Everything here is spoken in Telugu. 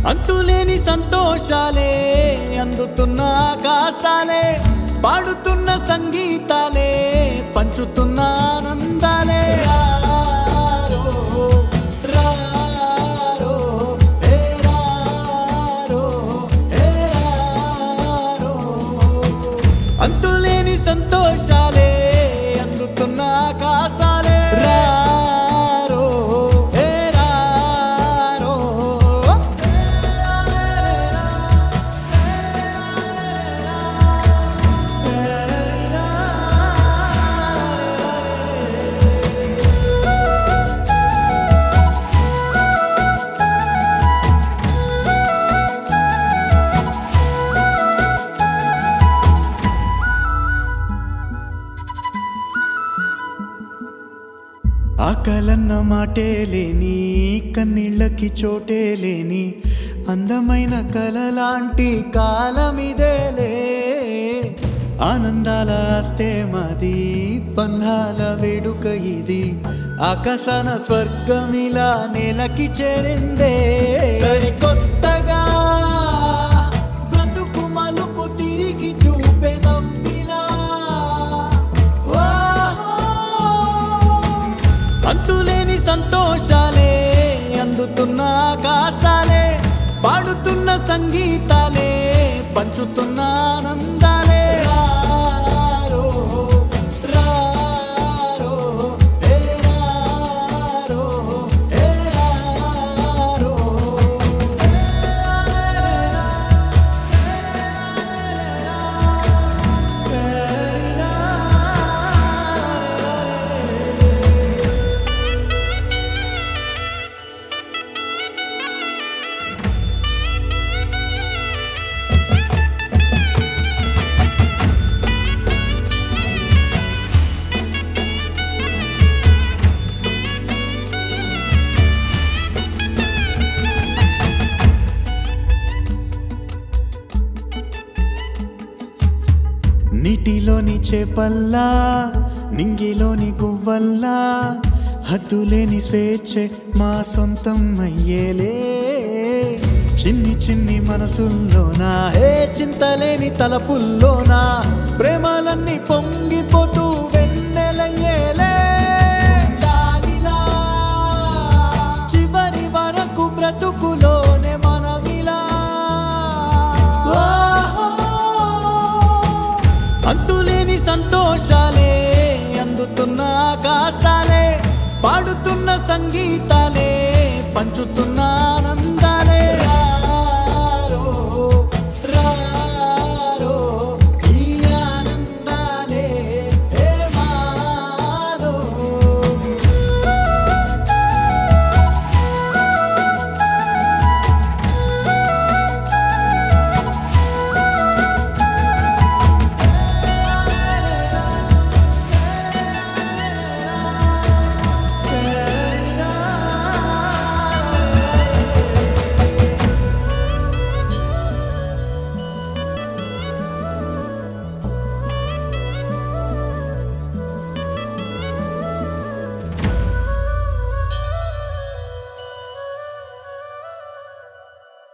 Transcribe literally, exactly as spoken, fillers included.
అంతులేని సంతోషాలే అందుతున్న ఆకాశాలే పాడుతున్న సంగీతాలే పంచుతున్న ఆనందాలే రారో, రారో, ఏ రారో, ఏ రారో. అంతులేని సంతోషాలే అందుతున్న ఆకాశాలే రారో, ఏ రారో. ఆకలన్న మాటే లేని కన్నీళ్ళకి చోటే లేని అందమైన కలలాంటి కాలమిదేలే ఆనందాల ఆస్తే మాది బంధాల వేడుక ఇది ఆకాశాన స్వర్గమిలా నేలకి చేరిందే సరికొత్తగా బ్రతుకు మలుపు తిరిగి చూపే నవ్విలా అంతులేని సంతోషాలే అందుతున్న ఆకాశాలే పాడుతున్న సంగీతాలే పంచుతున్న ఆనందాలే రారో, రారో, ఏ రారో, ఏ రారో. నీటిలోని చేపల్లా నింగిలోని గువ్వల్లా హద్దులేని స్వేచ్ఛే మా సొంతం అయ్యేలే చిన్ని చిన్ని మనసుల్లోనా ఏ చింతలేని తలపుల్లోనా ప్రేమలన్నీ పొంగిపోతూ వెన్నెలయ్యేలే లాలిలా చివరి వరకు బ్రతుకులోనే మనమిలా అంతులేని సంతోషాలే అందుతున్న ఆకాశాలే పాడుతున్న సంగీత